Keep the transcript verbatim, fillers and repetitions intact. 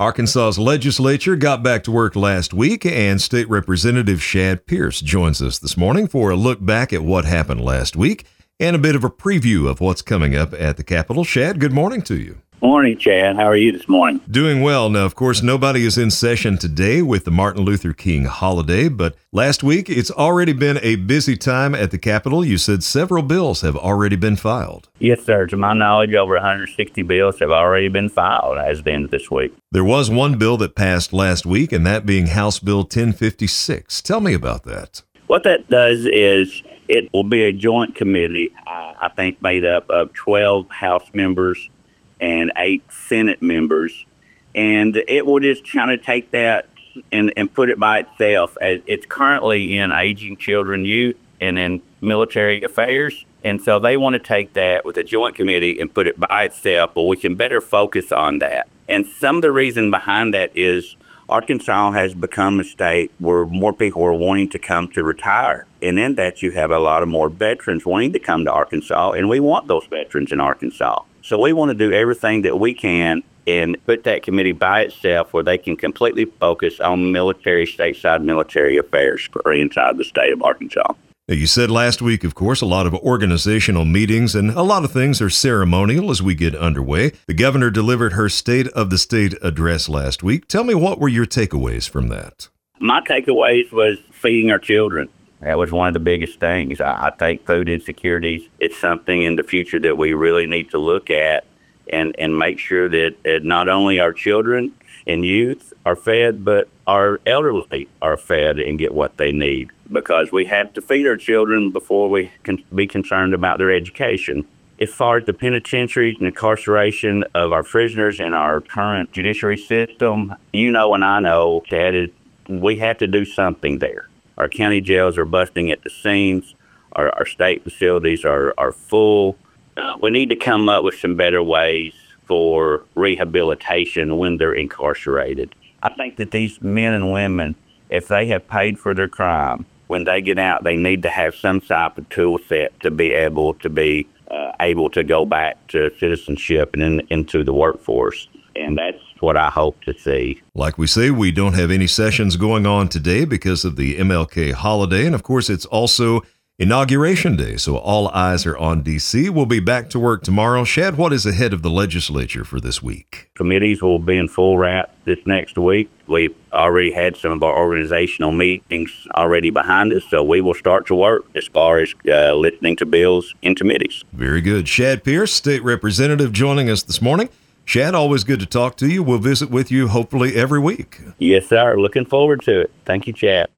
Arkansas's legislature got back to work last week, and State Representative Shad Pierce joins us this morning for a look back at what happened last week and a bit of a preview of what's coming up at the Capitol. Shad, good morning to you. Morning, Chad. How are you this morning? Doing well. Now, of course, nobody is in session today with the Martin Luther King holiday, but last week it's already been a busy time at the Capitol. You said several bills have already been filed. Yes, sir. To my knowledge, over one hundred sixty bills have already been filed as of the end of this week. There was one bill that passed last week, and that being House Bill ten fifty-six. Tell me about that. What that does is it will be a joint committee, I, I think made up of twelve House members and eight Senate members, and it will just kind of take that and, and put it by itself. It's currently in aging children, youth, and in military affairs, and so they want to take that with a joint committee and put it by itself, but we can better focus on that. And some of the reason behind that is Arkansas has become a state where more people are wanting to come to retire, and in that you have a lot of more veterans wanting to come to Arkansas, and we want those veterans in Arkansas. So we want to do everything that we can and put that committee by itself where they can completely focus on military, stateside military affairs for inside the state of Arkansas. Now, you said last week, of course, a lot of organizational meetings and a lot of things are ceremonial as we get underway. The governor delivered her State of the State address last week. Tell me, what were your takeaways from that? My takeaways was feeding our children. That was one of the biggest things. I, I think food insecurity is something in the future that we really need to look at and, and make sure that, that not only our children and youth are fed, but our elderly are fed and get what they need. Because we have to feed our children before we can be concerned about their education. As far as the penitentiaries and incarceration of our prisoners in our current judiciary system, you know and I know that we have to do something there. Our county jails are busting at the seams. Our, our state facilities are, are full. Uh, we need to come up with some better ways for rehabilitation when they're incarcerated. I think that these men and women, if they have paid for their crime, when they get out, they need to have some type of tool set to be able to be uh, able to go back to citizenship and in, into the workforce. And that's what I hope to see. Like we say, we don't have any sessions going on today because of the M L K holiday. And of course, it's also Inauguration Day, so all eyes are on D C. We'll be back to work tomorrow. Shad, what is ahead of the legislature for this week? Committees will be in full wrap this next week. We've already had some of our organizational meetings already behind us, so we will start to work as far as uh, listening to bills in committees. Very good. Shad Pierce, State Representative, joining us this morning. Shad, always good to talk to you. We'll visit with you hopefully every week. Yes, sir. Looking forward to it. Thank you, Chad.